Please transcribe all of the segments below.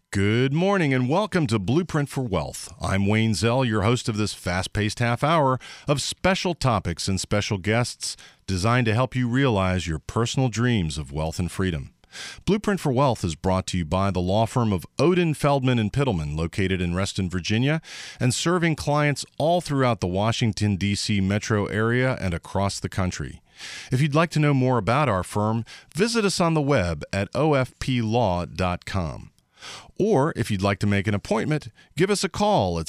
Good morning and welcome to Blueprint for Wealth. I'm Wayne Zell, your host of this fast-paced half hour of special topics and special guests designed to help you realize your personal dreams of wealth and freedom. Blueprint for Wealth is brought to you by the law firm of Odin, Feldman & Pittleman, located in Reston, Virginia, and serving clients all throughout the Washington, D.C. metro area and across the country. If you'd like to know more about our firm, visit us on the web at ofplaw.com. Or if you'd like to make an appointment, give us a call at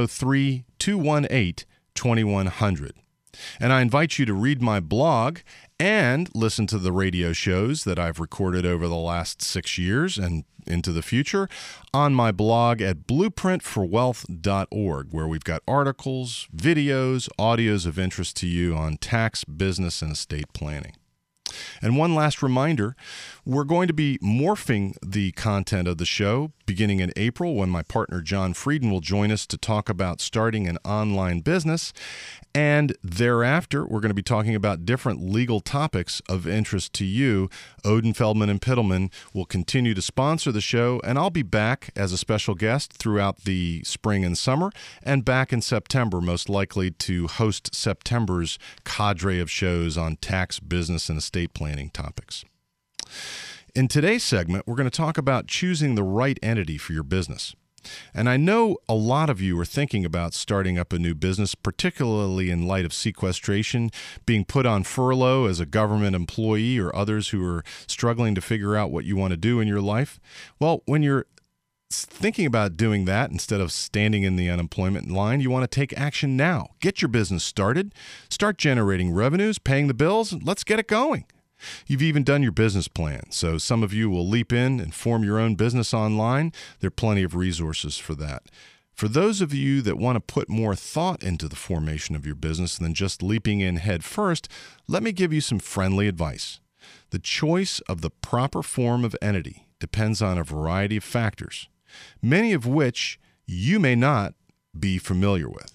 703-218-2100. And I invite you to read my blog and listen to the radio shows that I've recorded over the last 6 years and into the future on my blog at blueprintforwealth.org, where we've got articles, videos, audios of interest to you on tax, business, and estate planning. And one last reminder, we're going to be morphing the content of the show beginning in April when my partner John Frieden will join us to talk about starting an online business. And thereafter, we're going to be talking about different legal topics of interest to you. Odin, Feldman & Pittleman will continue to sponsor the show, and I'll be back as a special guest throughout the spring and summer, and back in September, most likely to host September's cadre of shows on tax, business, and estate planning topics. In today's segment, we're going to talk about choosing the right entity for your business. And I know a lot of you are thinking about starting up a new business, particularly in light of sequestration, being put on furlough as a government employee, or others who are struggling to figure out what you want to do in your life. Well, when you're thinking about doing that instead of standing in the unemployment line, you want to take action now. Get your business started, start generating revenues, paying the bills, and let's get it going. You've even done your business plan, so some of you will leap in and form your own business online. There are plenty of resources for that. For those of you that want to put more thought into the formation of your business than just leaping in head first, let me give you some friendly advice. The choice of the proper form of entity depends on a variety of factors, many of which you may not be familiar with.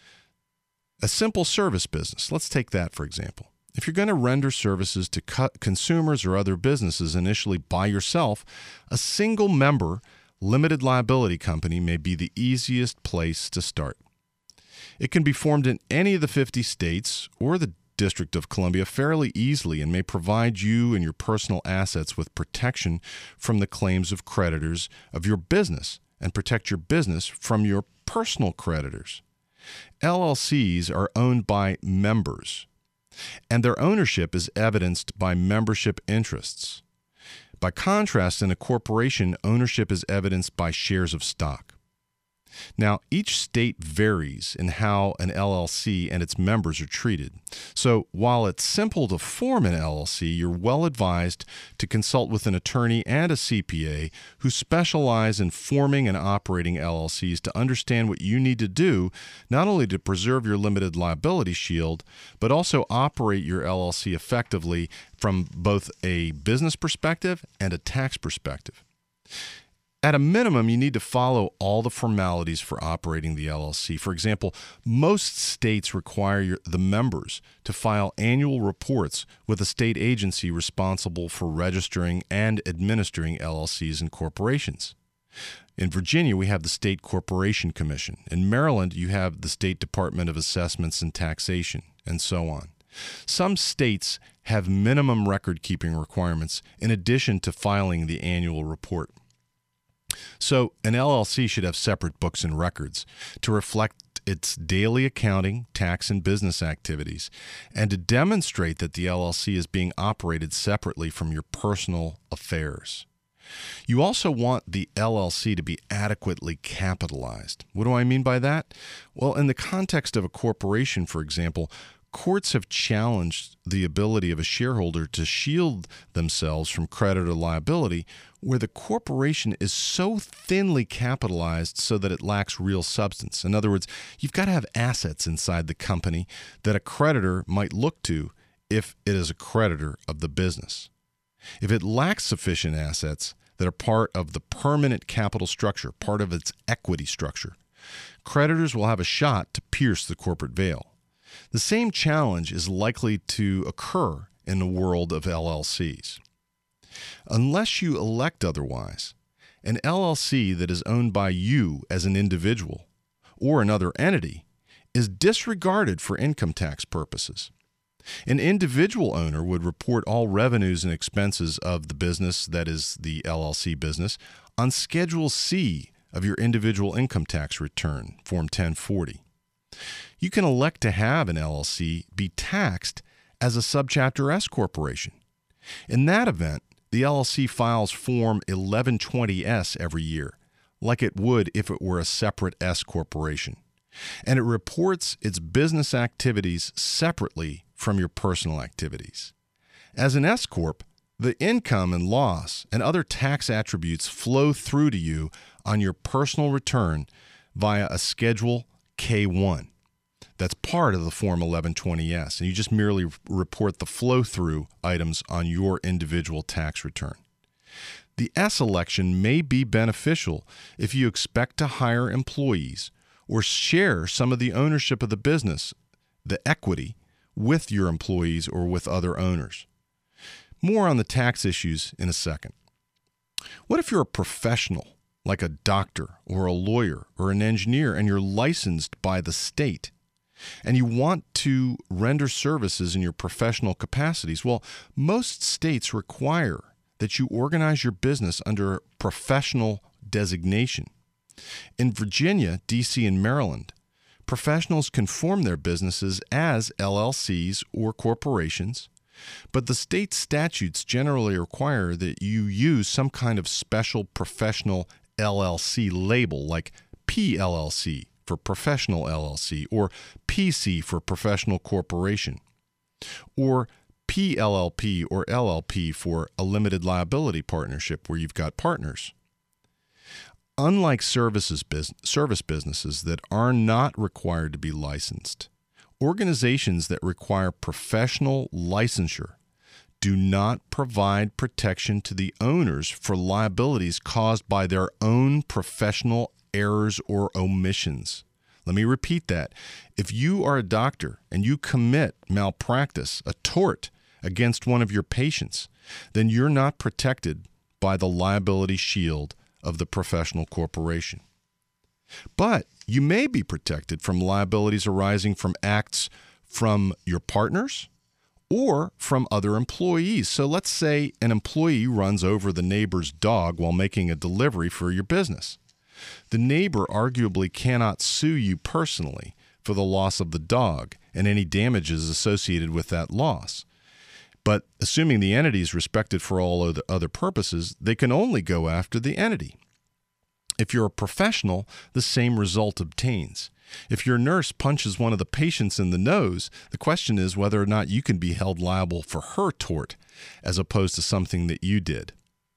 A simple service business, let's take that for example. If you're going to render services to consumers or other businesses initially by yourself, a single member limited liability company may be the easiest place to start. It can be formed in any of the 50 states or the District of Columbia fairly easily and may provide you and your personal assets with protection from the claims of creditors of your business and protect your business from your personal creditors. LLCs are owned by members, and their ownership is evidenced by membership interests. By contrast, in a corporation, ownership is evidenced by shares of stock. Now, each state varies in how an LLC and its members are treated. So, while it's simple to form an LLC, you're well advised to consult with an attorney and a CPA who specialize in forming and operating LLCs to understand what you need to do, not only to preserve your limited liability shield, but also operate your LLC effectively from both a business perspective and a tax perspective. At a minimum, you need to follow all the formalities for operating the LLC. For example, most states require the members to file annual reports with a state agency responsible for registering and administering LLCs and corporations. In Virginia, we have the State Corporation Commission. In Maryland, you have the State Department of Assessments and Taxation, and so on. Some states have minimum record-keeping requirements in addition to filing the annual report. So an LLC should have separate books and records to reflect its daily accounting, tax, and business activities, and to demonstrate that the LLC is being operated separately from your personal affairs. You also want the LLC to be adequately capitalized. What do I mean by that? Well, in the context of a corporation, for example, courts have challenged the ability of a shareholder to shield themselves from creditor liability where the corporation is so thinly capitalized so that it lacks real substance. In other words, you've got to have assets inside the company that a creditor might look to if it is a creditor of the business. If it lacks sufficient assets that are part of the permanent capital structure, part of its equity structure, creditors will have a shot to pierce the corporate veil. The same challenge is likely to occur in the world of LLCs. Unless you elect otherwise, An LLC that is owned by you as an individual or another entity is disregarded for income tax purposes. An individual owner would report all revenues and expenses of the business, that is the LLC business, on Schedule C of your individual income tax return, Form 1040. You can elect to have an LLC be taxed as a Subchapter S corporation. In that event, the LLC files Form 1120S every year, like it would if it were a separate S corporation, and it reports its business activities separately from your personal activities. As an S corp, the income and loss and other tax attributes flow through to you on your personal return via a Schedule K-1. That's part of the Form 1120S, and you just merely report the flow-through items on your individual tax return. The S election may be beneficial if you expect to hire employees or share some of the ownership of the business, the equity, with your employees or with other owners. More on the tax issues in a second. What if you're a professional, like a doctor or a lawyer or an engineer, and you're licensed by the state, and you want to render services in your professional capacities? Well, most states require that you organize your business under a professional designation. In Virginia, D.C., and Maryland, professionals can form their businesses as LLCs or corporations, but the state statutes generally require that you use some kind of special professional LLC label, like PLLC for professional LLC, or PC for professional corporation, or PLLP or LLP for a limited liability partnership where you've got partners. Unlike service businesses that are not required to be licensed, organizations that require professional licensure do not provide protection to the owners for liabilities caused by their own professional errors or omissions. Let me repeat that. If you are a doctor and you commit malpractice, a tort, against one of your patients, then you're not protected by the liability shield of the professional corporation. But you may be protected from liabilities arising from acts from your partners or from other employees. So let's say an employee runs over the neighbor's dog while making a delivery for your business. The neighbor arguably cannot sue you personally for the loss of the dog and any damages associated with that loss. But assuming the entity is respected for all other purposes, they can only go after the entity. If you're a professional, the same result obtains. If your nurse punches one of the patients in the nose, the question is whether or not you can be held liable for her tort as opposed to something that you did.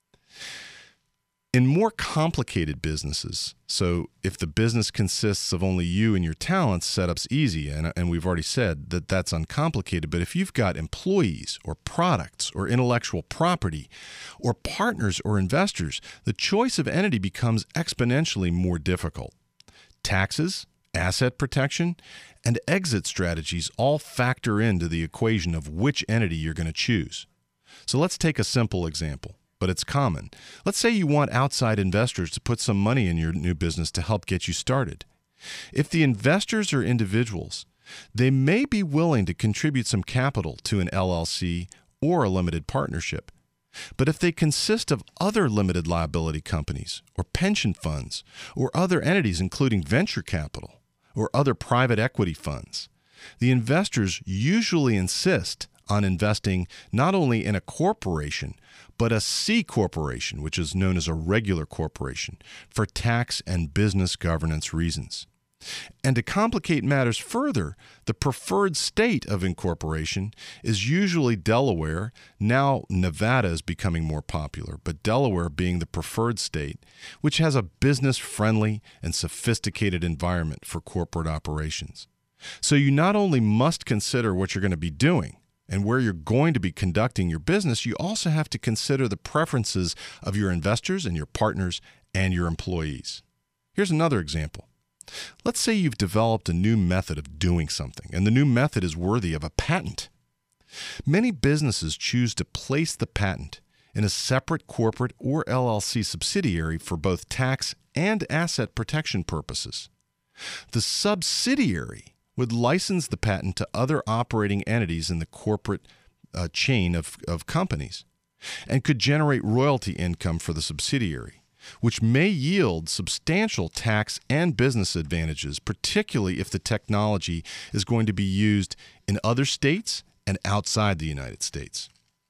In more complicated businesses, so if the business consists of only you and your talents, setup's easy, and we've already said that that's uncomplicated. But if you've got employees or products or intellectual property or partners or investors, the choice of entity becomes exponentially more difficult. Taxes, asset protection, and exit strategies all factor into the equation of which entity you're going to choose. So let's take a simple example, but it's common. Let's say you want outside investors to put some money in your new business to help get you started. If the investors are individuals, they may be willing to contribute some capital to an LLC or a limited partnership. But if they consist of other limited liability companies or pension funds or other entities, including venture capital or other private equity funds, the investors usually insist on investing not only in a corporation, but a C corporation, which is known as a regular corporation, for tax and business governance reasons. And to complicate matters further, the preferred state of incorporation is usually Delaware. Now Nevada is becoming more popular, but Delaware being the preferred state, which has a business-friendly and sophisticated environment for corporate operations. So you not only must consider what you're going to be doing and where you're going to be conducting your business, you also have to consider the preferences of your investors and your partners and your employees. Here's another example. Let's say you've developed a new method of doing something, and the new method is worthy of a patent. Many businesses choose to place the patent in a separate corporate or LLC subsidiary for both tax and asset protection purposes. The subsidiary would license the patent to other operating entities in the corporate chain of companies and could generate royalty income for the subsidiary, which may yield substantial tax and business advantages, particularly if the technology is going to be used in other states and outside the United States.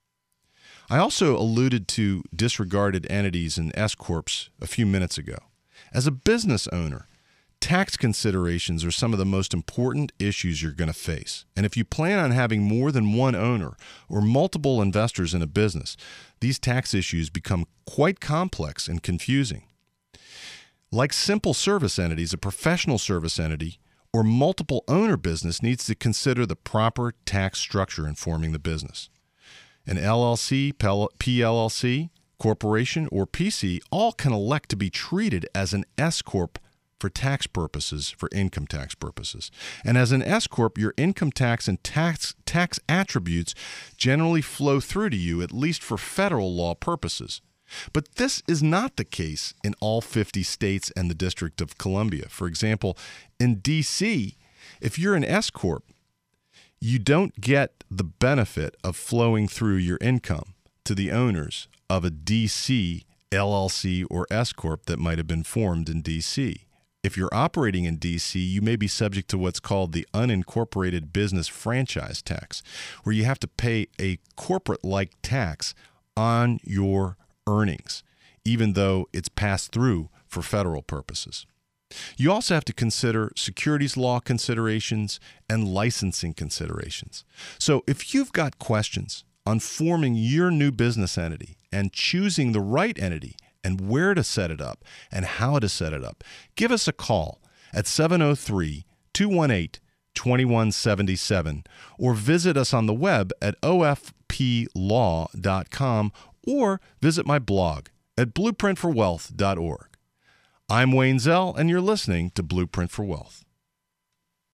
I also alluded to disregarded entities and S-corps a few minutes ago. As a business owner, tax considerations are some of the most important issues you're going to face. And if you plan on having more than one owner or multiple investors in a business, these tax issues become quite complex and confusing. Like simple service entities, a professional service entity or multiple owner business needs to consider the proper tax structure in forming the business. An LLC, PLLC, corporation, or PC all can elect to be treated as an S-corp for tax purposes, for income tax purposes. And as an S-corp, your income tax and tax attributes generally flow through to you, at least for federal law purposes. But this is not the case in all 50 states and the District of Columbia. For example, in D.C., if you're an S-corp, you don't get the benefit of flowing through your income to the owners of a D.C. LLC or S-corp that might have been formed in D.C. If you're operating in D.C., you may be subject to what's called the unincorporated business franchise tax, where you have to pay a corporate-like tax on your earnings, even though it's passed through for federal purposes. You also have to consider securities law considerations and licensing considerations. So if you've got questions on forming your new business entity and choosing the right entity and where to set it up and how to set it up, give us a call at 703-218-2177 or visit us on the web at ofplaw.com or visit my blog at blueprintforwealth.org. I'm Wayne Zell, and you're listening to Blueprint for Wealth.